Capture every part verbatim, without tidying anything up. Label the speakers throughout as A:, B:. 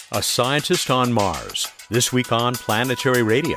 A: A Scientist on Mars, this week on Planetary Radio.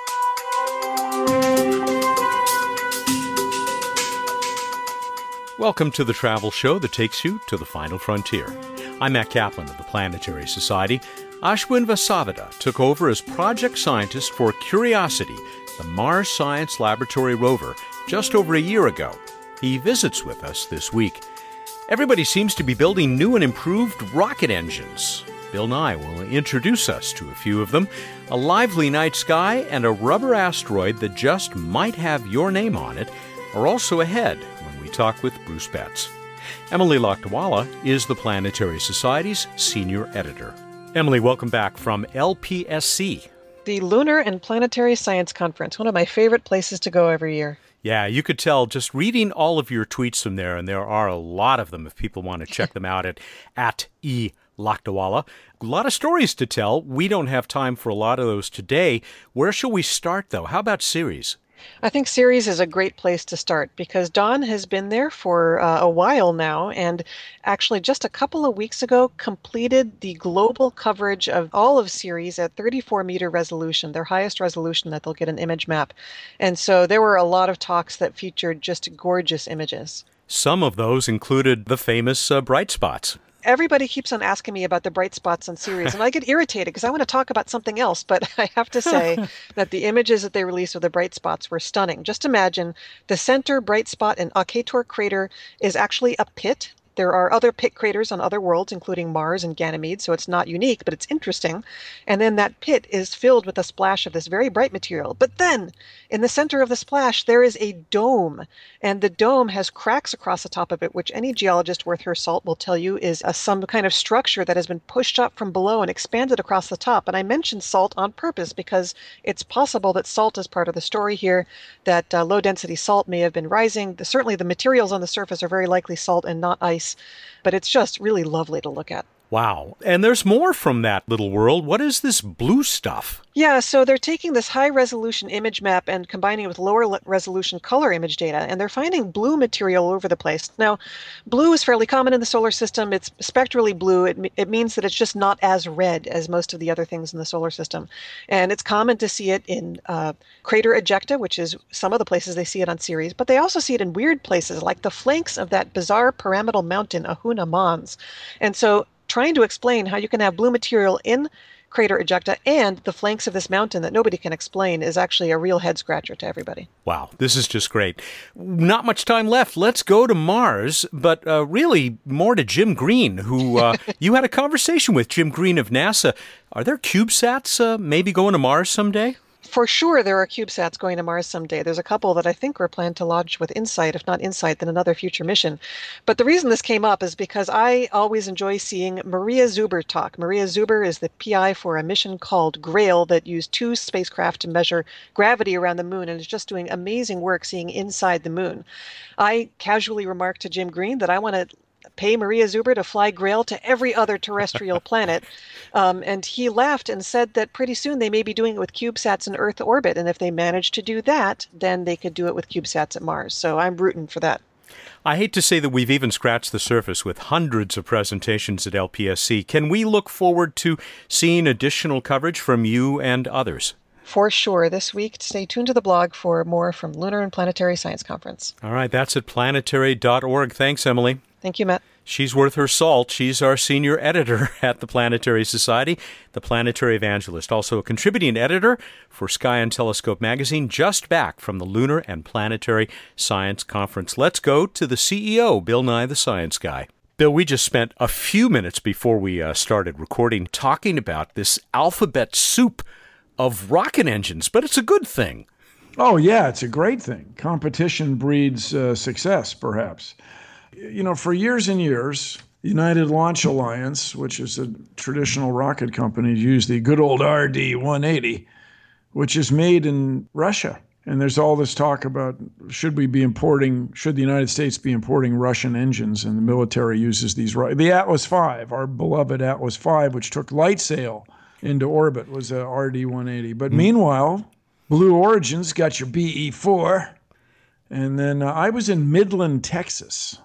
A: Welcome to the travel show that takes you to the final frontier. I'm Matt Kaplan of the Planetary Society. Ashwin Vasavada took over as project scientist for Curiosity, the Mars Science Laboratory rover, just over a year ago. He visits with us this week. Everybody seems to be building new and improved rocket engines. Bill Nye will introduce us to a few of them, a lively night sky and a rubber asteroid that just might have your name on it are also ahead when we talk with Bruce Betts. Emily Lakdawalla is the Planetary Society's senior editor. Emily, welcome back from L P S C.
B: The Lunar and Planetary Science Conference, one of my favorite places to go every year.
A: Yeah, you could tell just reading all of your tweets from there, and there are a lot of them if people want to check them out at, at E. Lakdawalla. A lot of stories to tell. We don't have time for a lot of those today. Where shall we start, though? How about Ceres?
B: I think Ceres is a great place to start because Dawn has been there for uh, a while now, and actually just a couple of weeks ago completed the global coverage of all of Ceres at thirty-four meter resolution, their highest resolution that they'll get an image map. And so there were a lot of talks that featured just gorgeous images.
A: Some of those included the famous uh, bright spots.
B: Everybody keeps on asking me about the bright spots on Ceres, and I get irritated because I want to talk about something else. But I have to say that the images that they released of the bright spots were stunning. Just imagine the center bright spot in Akator crater is actually a pit. There are other pit craters on other worlds, including Mars and Ganymede, so it's not unique, but it's interesting. And then that pit is filled with a splash of this very bright material. But then, in the center of the splash, there is a dome, and the dome has cracks across the top of it, which any geologist worth her salt will tell you is a, some kind of structure that has been pushed up from below and expanded across the top. And I mentioned salt on purpose because it's possible that salt is part of the story here, that uh, low-density salt may have been rising. The, certainly the materials on the surface are very likely salt and not ice. But it's just really lovely to look at.
A: Wow. And there's more from that little world. What is this blue stuff?
B: Yeah, so they're taking this high-resolution image map and combining it with lower-resolution color image data, and they're finding blue material all over the place. Now, blue is fairly common in the solar system. It's spectrally blue. It, it means that it's just not as red as most of the other things in the solar system. And it's common to see it in uh, crater ejecta, which is some of the places they see it on Ceres, but they also see it in weird places, like the flanks of that bizarre pyramidal mountain, Ahuna Mons. And so trying to explain how you can have blue material in crater ejecta and the flanks of this mountain that nobody can explain is actually a real head scratcher to everybody.
A: Wow, this is just great. Not much time left. Let's go to Mars, but uh, really more to Jim Green, who uh, you had a conversation with, Jim Green of NASA. Are there CubeSats uh, maybe going to Mars someday?
B: For sure, there are CubeSats going to Mars someday. There's a couple that I think were planned to launch with InSight, if not InSight, then another future mission. But the reason this came up is because I always enjoy seeing Maria Zuber talk. Maria Zuber is the P I for a mission called GRAIL that used two spacecraft to measure gravity around the moon and is just doing amazing work seeing inside the moon. I casually remarked to Jim Green that I want to pay Maria Zuber to fly GRAIL to every other terrestrial planet. Um, and he laughed and said that pretty soon they may be doing it with CubeSats in Earth orbit. And if they manage to do that, then they could do it with CubeSats at Mars. So I'm rooting for that.
A: I hate to say that we've even scratched the surface with hundreds of presentations at L P S C. Can we look forward to seeing additional coverage from you and others?
B: For sure. This week, stay tuned to the blog for more from Lunar and Planetary Science Conference.
A: All right, that's at planetary dot org. Thanks, Emily.
B: Thank you, Matt.
A: She's worth her salt. She's our senior editor at the Planetary Society, the Planetary Evangelist, also a contributing editor for Sky and Telescope magazine, just back from the Lunar and Planetary Science Conference. Let's go to the C E O, Bill Nye, the Science Guy. Bill, we just spent a few minutes before we uh, started recording talking about this alphabet soup of rocket engines, but it's a good thing.
C: Oh, yeah, it's a great thing. Competition breeds uh, success, perhaps. You know, for years and years, United Launch Alliance, which is a traditional rocket company, used the good old R D one eighty, which is made in Russia. And there's all this talk about should we be importing, should the United States be importing Russian engines? And the military uses these. The Atlas five, our beloved Atlas five, which took LightSail into orbit, was a R D one eighty. But mm. meanwhile, Blue Origin's got your B E four. And then uh, I was in Midland, Texas,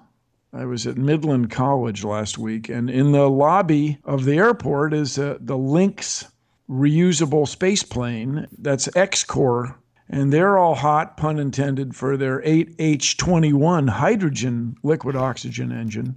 C: I was at Midland College last week, and in the lobby of the airport is uh, the Lynx reusable space plane. That's X-Core, and they're all hot, pun intended, for their eight H twenty-one hydrogen liquid oxygen engine.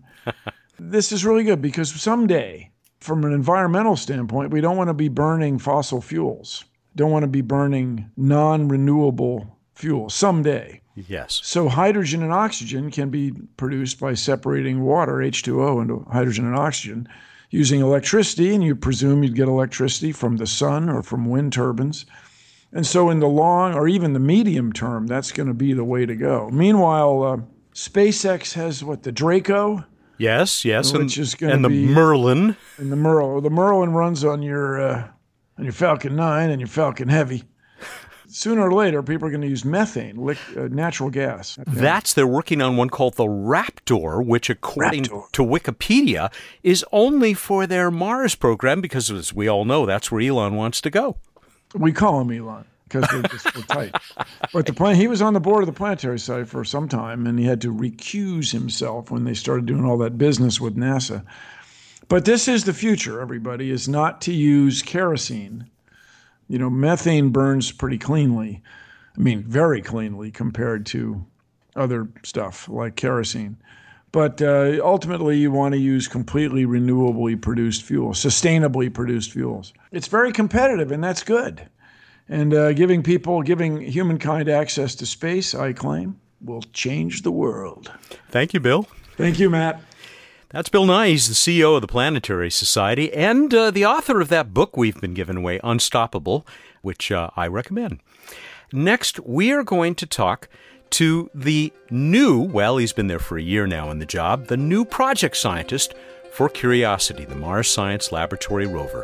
C: This is really good because someday, from an environmental standpoint, we don't want to be burning fossil fuels. Don't want to be burning non-renewable fuels someday.
A: Yes.
C: So hydrogen and oxygen can be produced by separating water, H two O, into hydrogen and oxygen using electricity, and you presume you'd get electricity from the sun or from wind turbines. And so in the long or even the medium term, that's going to be the way to go. Meanwhile, uh, SpaceX has, what, the Draco?
A: Yes, yes,
C: which
A: and,
C: is going
A: and
C: to
A: the
C: be,
A: Merlin.
C: And the Merlin. The Merlin runs on your, uh, on your Falcon nine and your Falcon Heavy. Sooner or later, people are going to use methane, lick, uh, natural gas.
A: That's, they're working on one called the Raptor, which according
C: Raptor.
A: to Wikipedia is only for their Mars program because, as we all know, that's where Elon wants to go.
C: We call him Elon because we're just we're tight. But the plan, he was on the board of the Planetary Society for some time, and he had to recuse himself when they started doing all that business with NASA. But this is the future, everybody, is not to use kerosene. You know, methane burns pretty cleanly. I mean, very cleanly compared to other stuff like kerosene. But uh, ultimately, you want to use completely renewably produced fuels, sustainably produced fuels. It's very competitive, and that's good. And uh, giving people, giving humankind access to space, I claim, will change the world.
A: Thank you, Bill.
C: Thank you, Matt.
A: That's Bill Nye. He's the C E O of the Planetary Society and uh, the author of that book we've been giving away, Unstoppable, which uh, I recommend. Next, we are going to talk to the new, well, he's been there for a year now in the job, the new project scientist for Curiosity, the Mars Science Laboratory rover.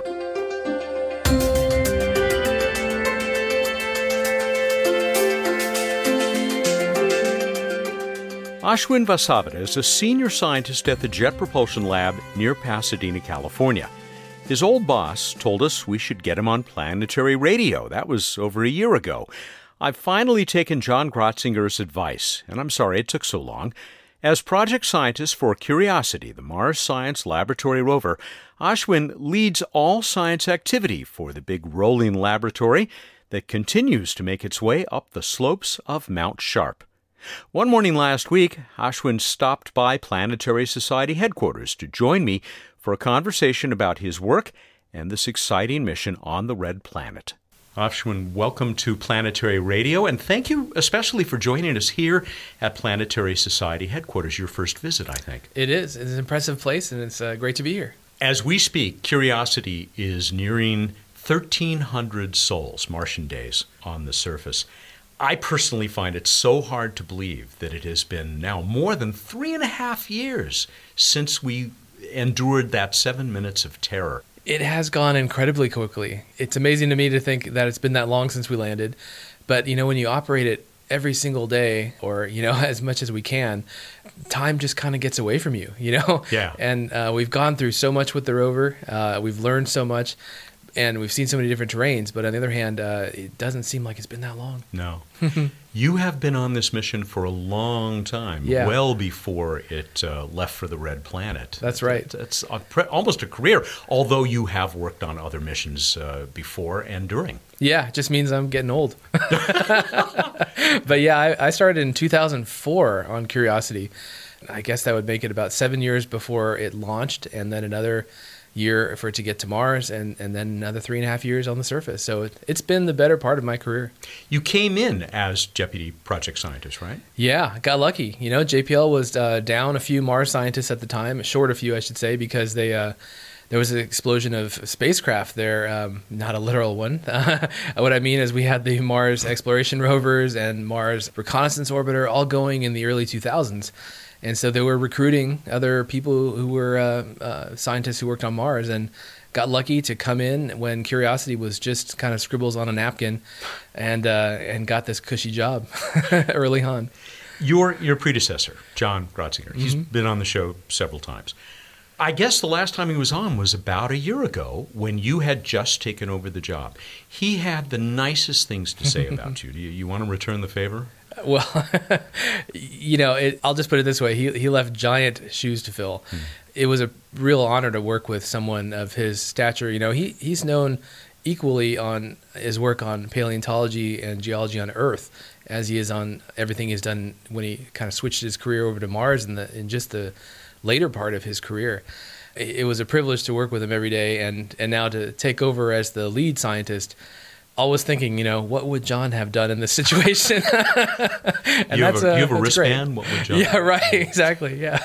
A: Ashwin Vasavada is a senior scientist at the Jet Propulsion Lab near Pasadena, California. His old boss told us we should get him on planetary radio. That was over a year ago. I've finally taken John Grotzinger's advice, and I'm sorry it took so long. As project scientist for Curiosity, the Mars Science Laboratory rover, Ashwin leads all science activity for the big rolling laboratory that continues to make its way up the slopes of Mount Sharp. One morning last week, Ashwin stopped by Planetary Society headquarters to join me for a conversation about his work and this exciting mission on the Red Planet. Ashwin, welcome to Planetary Radio, and thank you especially for joining us here at Planetary Society headquarters, your first visit, I think.
D: It is. It's an impressive place, and it's uh, great to be here.
A: As we speak, Curiosity is nearing thirteen hundred sols, Martian days, on the surface. I personally find it so hard to believe that it has been now more than three and a half years since we endured that seven minutes of terror.
D: It has gone incredibly quickly. It's amazing to me to think that it's been that long since we landed. But, you know, when you operate it every single day or, you know, as much as we can, time just kind of gets away from you, you know?
A: Yeah.
D: And uh, we've gone through so much with the rover. Uh, we've learned so much. And we've seen so many different terrains, but on the other hand, uh, it doesn't seem like it's been that long.
A: No. You have been on this mission for a long time,
D: yeah.
A: well before it uh, left for the Red Planet.
D: That's right.
A: It's a pre- almost a career, although you have worked on other missions uh, before and during.
D: Yeah, it just means I'm getting old. But yeah, I, I started in two thousand four on Curiosity. I guess that would make it about seven years before it launched, and then another year for it to get to Mars, and, and then another three and a half years on the surface. So it, it's been the better part of my career.
A: You came in as deputy project scientist, right?
D: Yeah, got lucky. You know, J P L was uh, down a few Mars scientists at the time, short a few, I should say, because they uh, there was an explosion of spacecraft there, um, not a literal one. What I mean is we had the Mars exploration rovers and Mars reconnaissance orbiter all going in the early two thousands. And so they were recruiting other people who were uh, uh, scientists who worked on Mars, and got lucky to come in when Curiosity was just kind of scribbles on a napkin, and uh, and got this cushy job early on.
A: Your your predecessor, John Grotzinger, he's
D: Mm-hmm.
A: been on the show several times. I guess the last time he was on was about a year ago when you had just taken over the job. He had the nicest things to say about you. Do you, you want to return the favor?
D: Well, you know, it, I'll just put it this way. He he left giant shoes to fill. Hmm. It was a real honor to work with someone of his stature. You know, he he's known equally on his work on paleontology and geology on Earth as he is on everything he's done when he kind of switched his career over to Mars in, the, in just the later part of his career. It was a privilege to work with him every day, and, and now to take over as the lead scientist. Always thinking, you know, what would John have done in this situation? and
A: you
D: that's
A: have a,
D: uh,
A: you have a
D: that's
A: wristband?
D: Great.
A: What would John
D: Yeah,
A: have
D: right, exactly, yeah.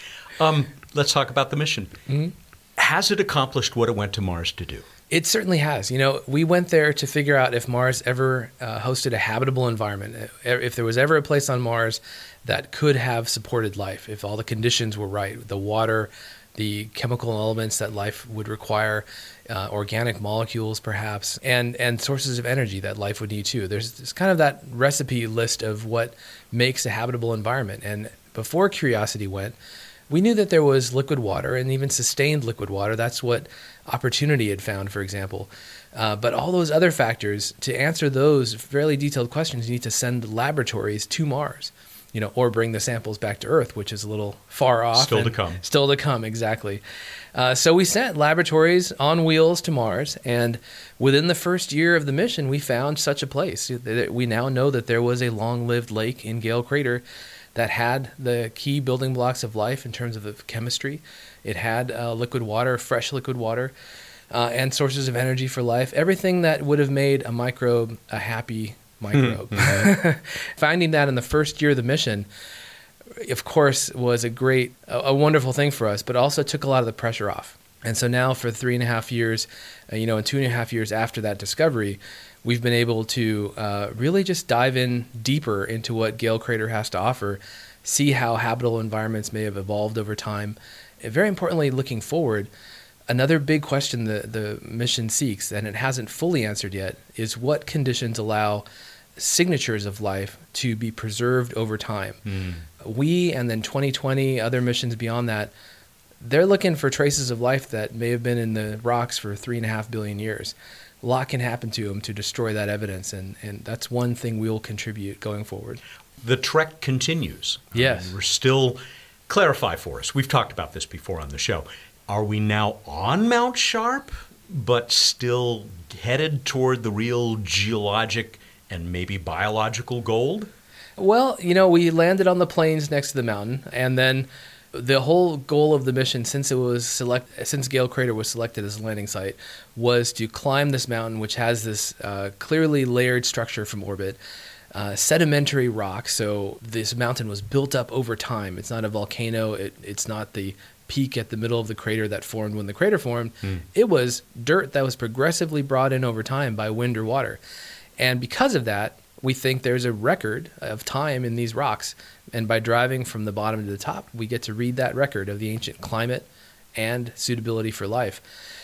A: Um, let's talk about the mission.
D: Mm-hmm.
A: Has it accomplished what it went to Mars to do?
D: It certainly has. You know, we went there to figure out if Mars ever uh, hosted a habitable environment, if there was ever a place on Mars that could have supported life, if all the conditions were right, the water, the chemical elements that life would require, uh, organic molecules perhaps, and, and sources of energy that life would need too. There's, there's kind of that recipe list of what makes a habitable environment. And before Curiosity went, we knew that there was liquid water and even sustained liquid water. That's what Opportunity had found, for example. Uh, but all those other factors, to answer those fairly detailed questions, you need to send laboratories to Mars, you know, or bring the samples back to Earth, which is a little far off.
A: Still to come.
D: Still to come, exactly. Uh, so we sent laboratories on wheels to Mars, and within the first year of the mission, we found such a place. We now know that there was a long-lived lake in Gale Crater that had the key building blocks of life in terms of the chemistry. It had uh, liquid water, fresh liquid water, uh, and sources of energy for life. Everything that would have made a microbe a happy microbe. Mm-hmm. Finding that in the first year of the mission, of course, was a great, a, a wonderful thing for us, but also took a lot of the pressure off. And so now for three and a half years, uh, you know, and two and a half years after that discovery, we've been able to uh, really just dive in deeper into what Gale Crater has to offer, see how habitable environments may have evolved over time. And very importantly, looking forward, another big question the, the mission seeks, and it hasn't fully answered yet, is what conditions allow signatures of life to be preserved over time. Mm. We, and then twenty twenty, other missions beyond that, they're looking for traces of life that may have been in the rocks for three and a half billion years. A lot can happen to them to destroy that evidence, and, and that's one thing we'll contribute going forward.
A: The trek continues.
D: Yes.
A: Um, we're still, clarify for us, we've talked about this before on the show. Are we now on Mount Sharp, but still headed toward the real geologic and maybe biological gold?
D: Well, you know, we landed on the plains next to the mountain, and then the whole goal of the mission, since it was select, since Gale Crater was selected as a landing site, was to climb this mountain, which has this uh, clearly layered structure from orbit, uh, sedimentary rock. So this mountain was built up over time. It's not a volcano. It, it's not the peak at the middle of the crater that formed when the crater formed. Mm. It was dirt that was progressively brought in over time by wind or water. And because of that, we think there's a record of time in these rocks. And by driving from the bottom to the top, we get to read that record of the ancient climate and suitability for life.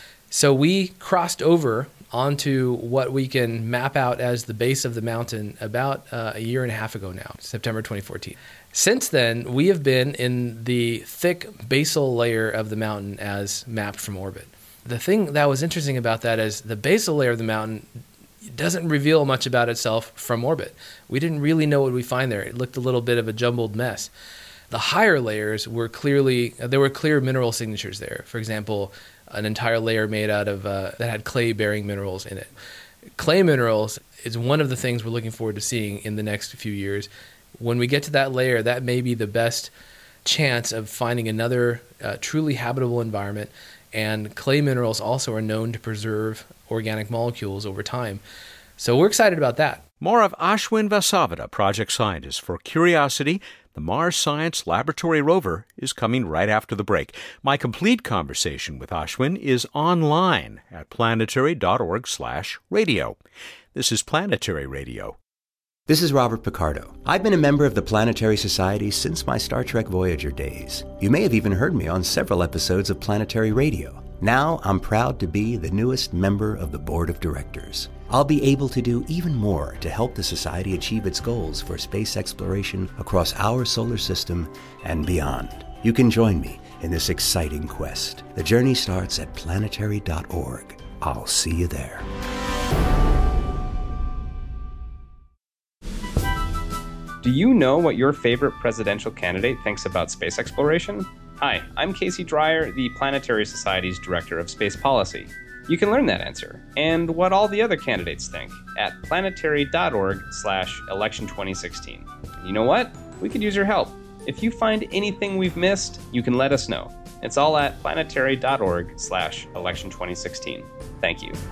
D: So we crossed over onto what we can map out as the base of the mountain about uh, a year and a half ago now, September twenty fourteen. Since then, we have been in the thick basal layer of the mountain as mapped from orbit. The thing that was interesting about that is the basal layer of the mountain doesn't reveal much about itself from orbit. We didn't really know what we find there. It looked a little bit of a jumbled mess. The higher layers were clearly, there were clear mineral signatures there. For example, an entire layer made out of, uh, that had clay-bearing minerals in it. Clay minerals is one of the things we're looking forward to seeing in the next few years. When we get to that layer, that may be the best chance of finding another uh, truly habitable environment. And clay minerals also are known to preserve organic molecules over time. So we're excited about that.
A: More of Ashwin Vasavada, project scientist for Curiosity, the Mars Science Laboratory rover, is coming right after the break. My complete conversation with Ashwin is online at planetary.org slash radio. This is Planetary Radio.
E: This is Robert Picardo. I've been a member of the Planetary Society since my Star Trek Voyager days. You may have even heard me on several episodes of Planetary Radio. Now I'm proud to be the newest member of the board of directors. I'll be able to do even more to help the Society achieve its goals for space exploration across our solar system and beyond. You can join me in this exciting quest. The journey starts at planetary dot org. I'll see you there.
F: Do you know what your favorite presidential candidate thinks about space exploration? Hi, I'm Casey Dreyer, the Planetary Society's Director of Space Policy. You can learn that answer, and what all the other candidates think, at planetary.org slash election 2016. And you know what? We could use your help. If you find anything we've missed, you can let us know. It's all at planetary.org slash election 2016. Thank you.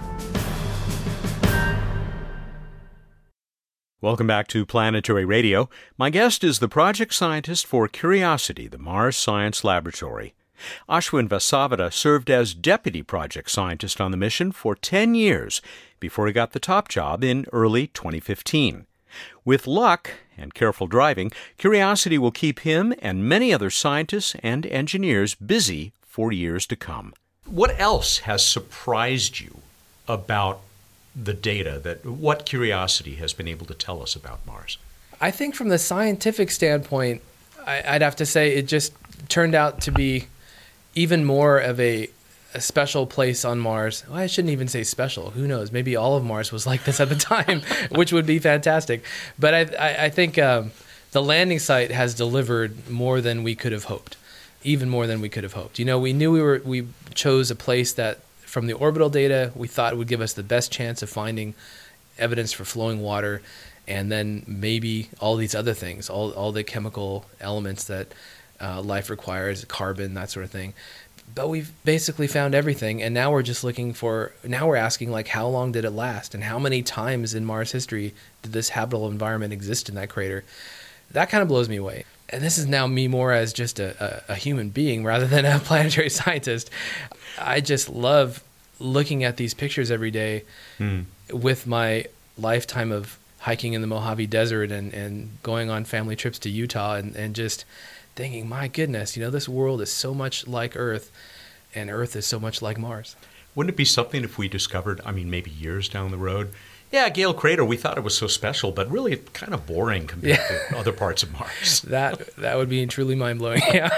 A: Welcome back to Planetary Radio. My guest is the project scientist for Curiosity, the Mars Science Laboratory. Ashwin Vasavada served as deputy project scientist on the mission for ten years before he got the top job in early twenty fifteen. With luck and careful driving, Curiosity will keep him and many other scientists and engineers busy for years to come. What else has surprised you about the data, that what Curiosity has been able to tell us about Mars?
D: I think from the scientific standpoint, I, I'd have to say it just turned out to be even more of a, a special place on Mars. Well, I shouldn't even say special. Who knows? Maybe all of Mars was like this at the time, which would be fantastic. But I, I, I think um, the landing site has delivered more than we could have hoped, even more than we could have hoped. You know, we knew we were we chose a place that, from the orbital data, we thought would give us the best chance of finding evidence for flowing water, and then maybe all these other things, all all the chemical elements that Uh, life requires, carbon, that sort of thing. But we've basically found everything, and now we're just looking for, now we're asking, like, how long did it last? And how many times in Mars history did this habitable environment exist in that crater? That kind of blows me away. And this is now me more as just a, a, a human being rather than a planetary scientist. I just love looking at these pictures every day mm. with my lifetime of hiking in the Mojave Desert and, and going on family trips to Utah and, and just thinking, my goodness, you know, this world is so much like Earth, and Earth is so much like Mars.
A: Wouldn't it be something if we discovered, I mean, maybe years down the road, yeah, Gale Crater, we thought it was so special, but really kind of boring compared yeah. to other parts of Mars.
D: That that would be truly mind-blowing, yeah.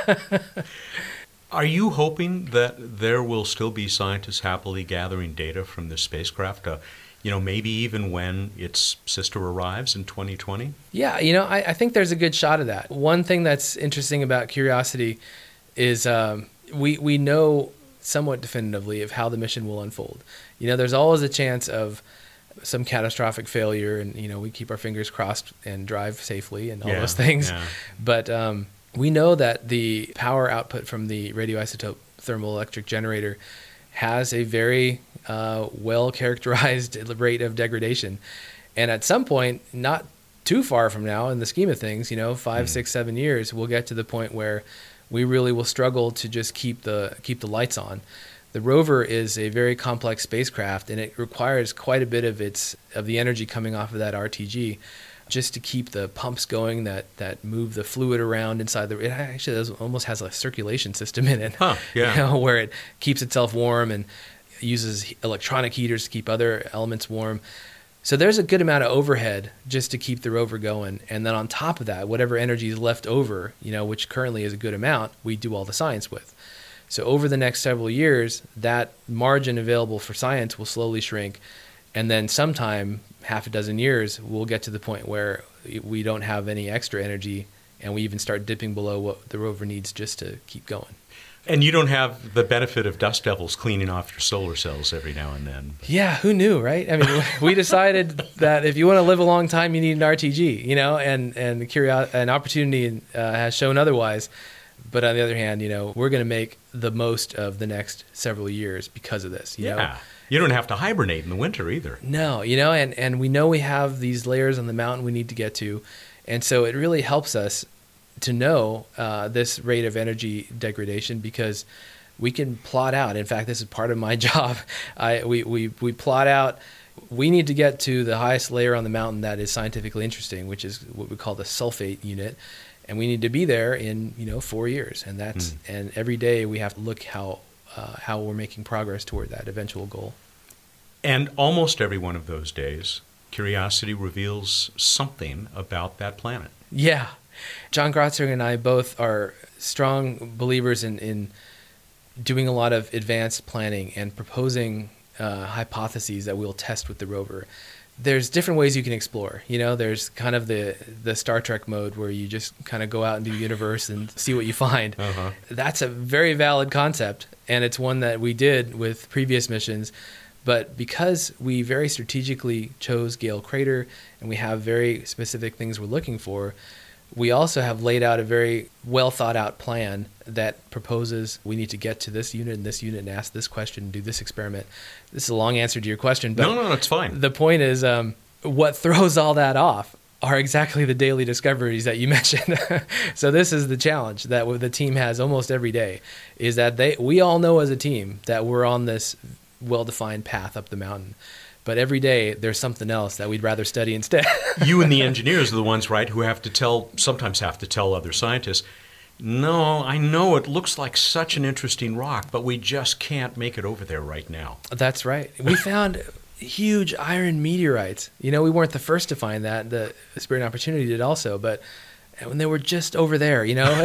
A: Are you hoping that there will still be scientists happily gathering data from this spacecraft, uh, you know, maybe even when its sister arrives in twenty twenty?
D: Yeah, you know, I, I think there's a good shot of that. One thing that's interesting about Curiosity is um, we we know somewhat definitively of how the mission will unfold. You know, there's always a chance of some catastrophic failure, and, you know, we keep our fingers crossed and drive safely and all
A: yeah,
D: those things.
A: Yeah.
D: But um, we know that the power output from the radioisotope thermoelectric generator has a very uh, well-characterized rate of degradation. And at some point, not too far from now in the scheme of things, you know, five, mm. six, seven years, we'll get to the point where we really will struggle to just keep the keep the lights on. The rover is a very complex spacecraft, and it requires quite a bit of its of the energy coming off of that R T G just to keep the pumps going that, that move the fluid around inside the. It actually does, almost has a circulation system in it,
A: huh, yeah.
D: you know, where it keeps itself warm and uses electronic heaters to keep other elements warm. So there's a good amount of overhead just to keep the rover going. And then on top of that, whatever energy is left over, you know, which currently is a good amount, we do all the science with. So over the next several years, that margin available for science will slowly shrink. And then sometime, half a dozen years, we'll get to the point where we don't have any extra energy, and we even start dipping below what the rover needs just to keep going.
A: And you don't have the benefit of dust devils cleaning off your solar cells every now and then.
D: Yeah, who knew, right? I mean, we decided that if you want to live a long time, you need an R T G, you know, and and curiosity, an opportunity uh, has shown otherwise. But on the other hand, you know, we're going to make the most of the next several years because of this. You
A: yeah,
D: know?
A: You don't have to hibernate in the winter either.
D: No, you know, and, and we know we have these layers on the mountain we need to get to. And so it really helps us to know uh, this rate of energy degradation, because we can plot out. In fact, this is part of my job. I we, we, we plot out, we need to get to the highest layer on the mountain that is scientifically interesting, which is what we call the sulfate unit. And we need to be there in, you know, four years. And that's mm. and every day we have to look how uh, how we're making progress toward that eventual goal.
A: And almost every one of those days, Curiosity reveals something about that planet.
D: Yeah. John Grotzer and I both are strong believers in, in doing a lot of advanced planning and proposing uh, hypotheses that we'll test with the rover. there's different ways you can explore. You know, there's kind of the the Star Trek mode where you just kind of go out into the universe and see what you find. Uh-huh. That's a very valid concept, and it's one that we did with previous missions. But because we very strategically chose Gale Crater and we have very specific things we're looking for, we also have laid out a very well thought out plan that proposes we need to get to this unit and this unit and ask this question and do this experiment. This is a long answer to your question, but
A: no, no, no, it's fine.
D: The point is, um, what throws all that off are exactly the daily discoveries that you mentioned. So this is the challenge that the team has almost every day, is that they we all know as a team that we're on this well-defined path up the mountain. But every day there's something else that we'd rather study instead.
A: You and the engineers are the ones, right, who have to tell, sometimes have to tell other scientists, no, I know it looks like such an interesting rock, but we just can't make it over there right now.
D: That's right. We found huge iron meteorites. You know, we weren't the first to find that. The Spirit and Opportunity did also, but when they were just over there, you know,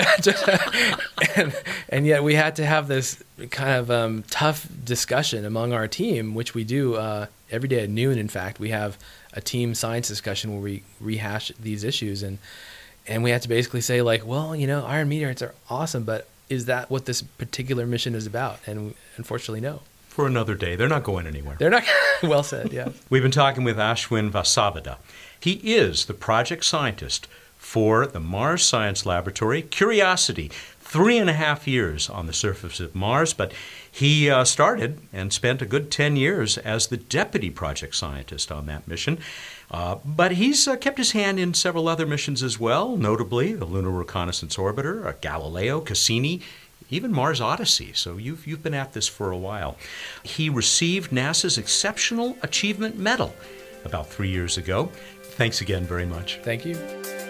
D: and, and yet we had to have this kind of um, tough discussion among our team, which we do uh, every day at noon. In fact, we have a team science discussion where we rehash these issues, and and we had to basically say, like, well, you know, iron meteorites are awesome, but is that what this particular mission is about? And unfortunately, no.
A: For another day. They're not going anywhere.
D: They're not. Well said, yeah.
A: We've been talking with Ashwin Vasavada. He is the project scientist for the Mars Science Laboratory, Curiosity. Three and a half years on the surface of Mars, but he uh, started and spent a good ten years as the deputy project scientist on that mission. Uh, but he's uh, kept his hand in several other missions as well, notably the Lunar Reconnaissance Orbiter, uh, Galileo, Cassini, even Mars Odyssey. So you've, you've been at this for a while. He received NASA's Exceptional Achievement Medal about three years ago. Thanks again very much.
D: Thank you.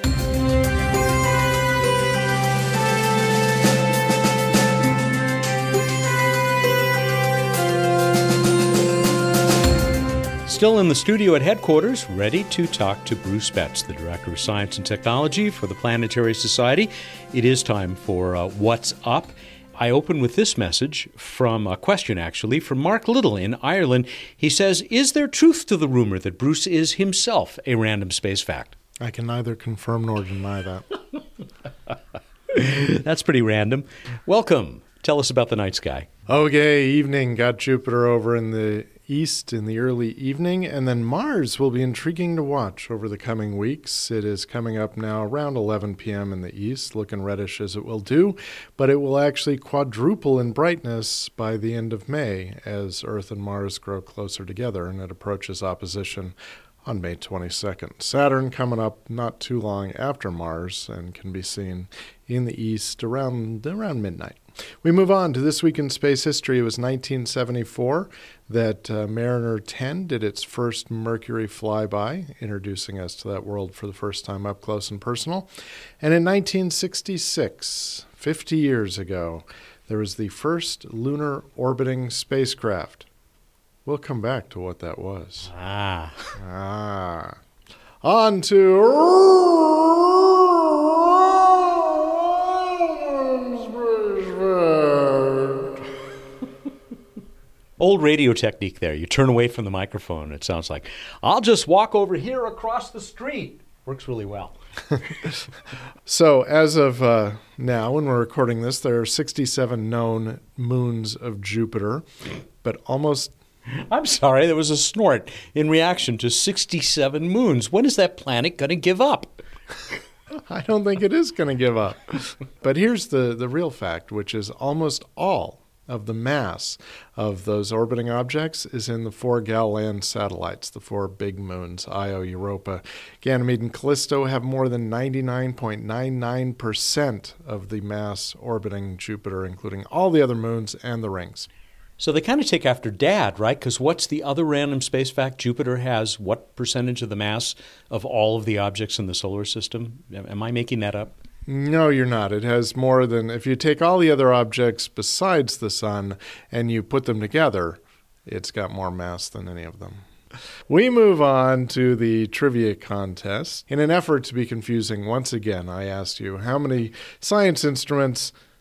A: Still in the studio at headquarters, ready to talk to Bruce Betts, the Director of Science and Technology for the Planetary Society. It is time for uh, What's Up. I open with this message from a question, actually, from Mark Little in Ireland. He says, is there truth to the rumor that Bruce is himself a random space fact?
G: I can neither confirm nor deny that.
A: That's pretty random. Welcome. Tell us about the night sky.
G: Okay, evening. Got Jupiter over in the east in the early evening, and then Mars will be intriguing to watch over the coming weeks. It is coming up now around eleven p.m. in the east, looking reddish as it will do, but it will actually quadruple in brightness by the end of May as Earth and Mars grow closer together and it approaches opposition on May twenty-second. Saturn coming up not too long after Mars and can be seen in the east around around midnight. We move on to This Week in Space History. It was nineteen seventy-four that uh, Mariner ten did its first Mercury flyby, introducing us to that world for the first time up close and personal. And in nineteen sixty-six, fifty years ago, there was the first lunar orbiting spacecraft. We'll come back to what that was.
A: Ah.
G: Ah. On to...
A: Old radio technique there. You turn away from the microphone. It sounds like, I'll just walk over here across the street. Works really well.
G: So as of uh, now, when we're recording this, there are sixty-seven known moons of Jupiter, but almost...
A: I'm sorry, there was a snort in reaction to sixty-seven moons. When is that planet going to give up?
G: I don't think it is going to give up. But here's the, the real fact, which is almost all of the mass of those orbiting objects is in the four Galilean satellites, the four big moons, Io, Europa, Ganymede, and Callisto, have more than ninety-nine point nine nine percent of the mass orbiting Jupiter, including all the other moons and the rings.
A: So they kind of take after Dad, right? Because what's the other random space fact? Jupiter has what percentage of the mass of all of the objects in the solar system? Am I making that up?
G: No, you're not. It has more than, if you take all the other objects besides the sun and you put them together, it's got more mass than any of them. We move on to the trivia contest. In an effort to be confusing, once again, I asked you, how many science instruments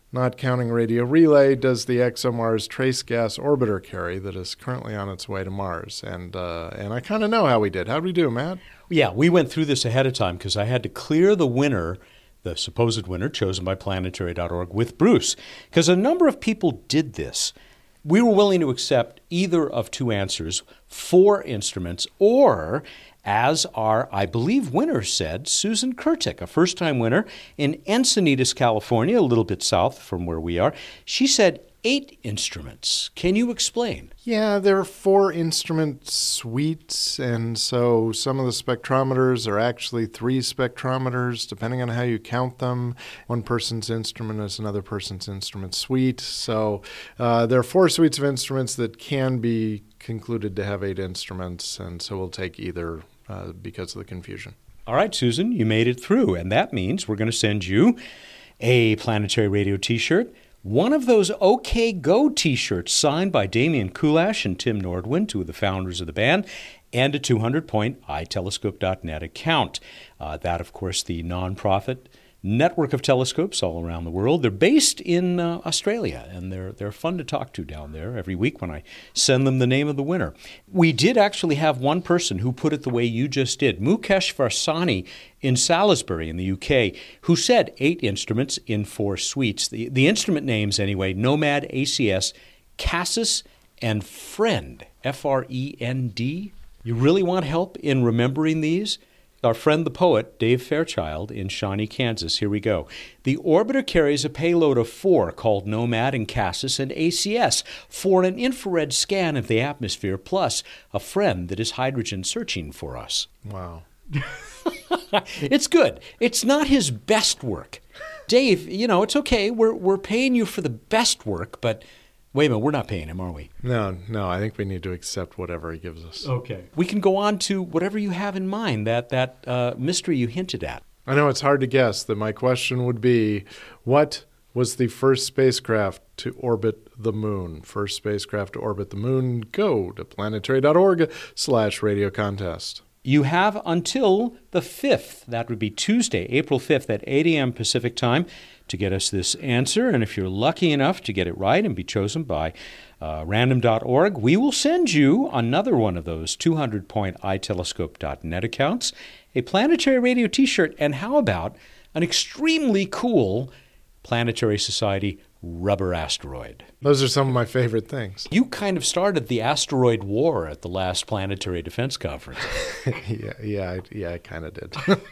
G: not counting radio relay, does the ExoMars Trace Gas Orbiter carry that is currently on its way to Mars? And uh, and I kind of know how we did. How'd we do, Matt?
A: Yeah, we went through this ahead of time because I had to clear the winner, the supposed winner chosen by planetary dot org, with Bruce, because a number of people did this. We were willing to accept either of two answers, four instruments, or, as our, I believe, winner said, Susan Kurtik, a first-time winner in Encinitas, California, a little bit south from where we are. She said eight instruments. Can you explain?
G: Yeah, there are four instrument suites, and so some of the spectrometers are actually three spectrometers, depending on how you count them. One person's instrument is another person's instrument suite. So uh, there are four suites of instruments that can be concluded to have eight instruments, and so we'll take either uh, because of the confusion.
A: All right, Susan, you made it through, and that means we're going to send you a Planetary Radio t-shirt, one of those OK Go t-shirts signed by Damian Kulash and Tim Nordwin, two of the founders of the band, and a two hundred point i telescope dot net account. Uh, that, of course, the nonprofit network of telescopes all around the world. They're based in uh, Australia, and they're they're fun to talk to down there every week when I send them the name of the winner. We did actually have one person who put it the way you just did, Mukesh Varsani in Salisbury in the U K, who said eight instruments in four suites. The, the instrument names, anyway, Nomad, A C S, Cassis, and Friend, F R E N D. You really want help in remembering these? Our friend the poet, Dave Fairchild, in Shawnee, Kansas. Here we go. The orbiter carries a payload of four called Nomad and Cassis and A C S for an infrared scan of the atmosphere, plus a friend that is hydrogen searching for us.
G: Wow.
A: It's good. It's not his best work. Dave, you know, it's okay. We're we're paying you for the best work, but wait a minute, we're not paying him, are we?
G: No, no, I think we need to accept whatever he gives us.
A: Okay. We can go on to whatever you have in mind, that, that uh, mystery you hinted at.
G: I know it's hard to guess that my question would be, what was the first spacecraft to orbit the moon? First spacecraft to orbit the moon, go to planetary dot org slash radio contest.
A: You have until the fifth, that would be Tuesday, April fifth at eight a.m. Pacific time, to get us this answer. And if you're lucky enough to get it right and be chosen by uh, random dot org, we will send you another one of those two hundred point i telescope dot net accounts, a Planetary Radio t-shirt, and how about an extremely cool Planetary Society rubber asteroid.
G: Those are some of my favorite things.
A: You kind of started the asteroid war at the last Planetary Defense Conference.
G: yeah, yeah, I, yeah, I kind of did.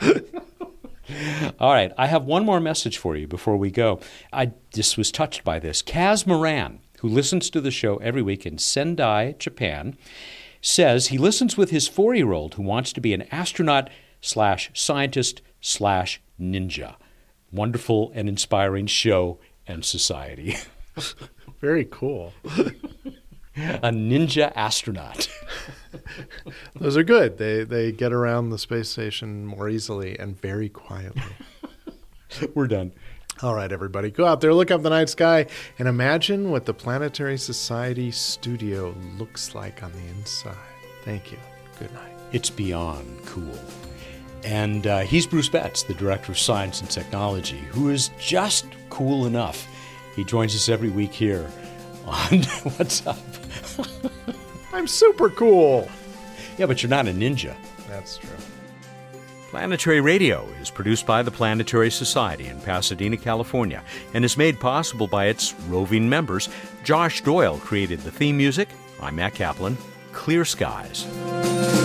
A: All right, I have one more message for you before we go. I just was touched by this. Kaz Moran, who listens to the show every week in Sendai, Japan, says he listens with his four-year-old who wants to be an astronaut slash scientist slash ninja. Wonderful and inspiring show and society.
G: Very cool.
A: A ninja astronaut.
G: Those are good. They they get around the space station more easily and very quietly.
A: We're done.
G: All right, everybody. Go out there, look up the night sky, and imagine what the Planetary Society studio looks like on the inside. Thank you. Good night.
A: It's beyond cool. And uh, he's Bruce Betts, the Director of Science and Technology, who is just cool enough. He joins us every week here on What's Up?
G: I'm super cool.
A: Yeah, but you're not a ninja.
G: That's true.
A: Planetary Radio is produced by the Planetary Society in Pasadena, California, and is made possible by its roving members. Josh Doyle created the theme music. I'm Matt Kaplan. Clear skies.